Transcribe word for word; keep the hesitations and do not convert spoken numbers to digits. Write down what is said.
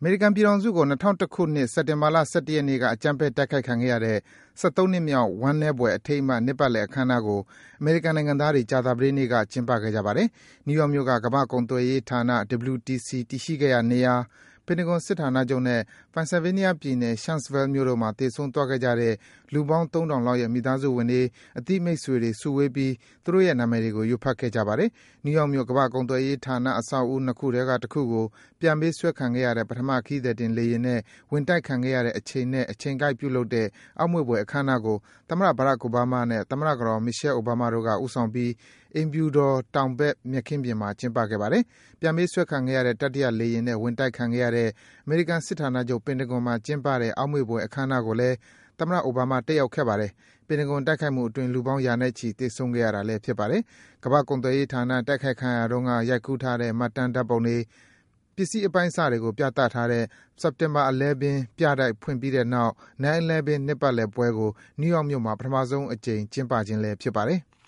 မေရိကန်ပြည်ထောင်စုကို ၂၀၀၁ ခုနှစ် စက်တင်ဘာလ ၁၁ ရက်နေ့က အကြမ်းဖက်တိုက်ခိုက်ခံခဲ့ရတဲ့ ၁၃ နှစ်မြောက် ဝမ်းနည်းဖွယ် အထိမ်းအမှတ် နှစ်ပတ်လည်အခမ်းအနားကို အမေရိကန်နိုင်ငံသားတွေ ကြာသပတေးနေ့က ကျင်းပခဲ့ကြပါတယ်။ နယူးယောက်မြို့က ကမ္ဘာ့ကုန်သွယ်ရေးဌာန ဒဗ္ဗလျူ တီ စီ တည်ရှိခဲ့ရာနေရာ၊ ပင်တဂွန်စစ်ဌာနချုပ်နဲ့ Pennsylvania ပြည်နယ် Shanksville မြို့တို့မှာ သေဆုံးသွားခဲ့ကြတဲ့ လူပေါင်း သုံးထောင်လောက်ရဲ့ မိသားစုဝင်တွေ၊ အသိမိတ်ဆွေတွေ စုဝေးပြီး သူတို့ရဲ့ နာမည်တွေကို ရွတ်ဖတ်ခဲ့ကြပါတယ်။ နယူးယောက်မြို့ ကမ္ဘာ့ကုန်သွယ်ရေးဌာန အဆောက်အဦး ၂ ခုထဲက တခုကို ပြန်ပေးဆွဲခံခဲ့ရတဲ့ ပထမ ခရီးသည်တင်လေယာဉ်နဲ့ ဝင်တိုက်ခံခဲ့ရတဲ့အချိန်နဲ့ အချိန်ကိုက် ပြုလုပ်တဲ့ အောက်မေ့ဖွယ် အခမ်းအနားကို သမ္မတ Barack Obama နဲ့ သမ္မတကတော် Michelle Obama တို့က ဦးဆောင်ပြီး အိမ်ဖြူတော် တောင်ဘက် မြက်ခင်းပြင်မှာ ကျင်းပခဲ့ပါတယ်။ ပြန်ပေးဆွဲခံခဲ့ရတဲ့ တတိယလေယာဉ်နဲ့ ဝင်တိုက်ခံခဲ့ရတဲ့ အမေရိကန်စစ်ဌာနချုပ် ပင်တဂွန်မှာ ကျင်းပတဲ့ အောက်မေ့ဖွယ် အခမ်းအနားကိုလည်း သမ္မတ Obama တက်ရောက်ခဲ့ပါတယ်။ ပင်တဂွန်တိုက်ခိုက်မှုအတွင်း လူပေါင်း ရာနဲ့ချီ သေဆုံးခဲ့ရတာလည်း ဖြစ်ပါတယ်။ ကမ္ဘာ့ကုန်သွယ်ရေးဌာန တိုက်ခိုက်ခံရတုန်းက ရိုက်ကူးထားတဲ့ မှတ်တမ်း ဓါတ်ပုံတွေ၊ ပစ္စည်းအပိုင်းအစတွေကို ပြသထားတဲ့ September eleven ပြတိုက် ဖွင့်ပြီးတဲ့နောက် nine eleven နှစ်ပတ်လည်ပွဲကို နယူးယောက်မြို့မှာ ပထမဆုံးအကြိမ် ကျင်းပခြင်းလည်း ဖြစ်ပါတယ်။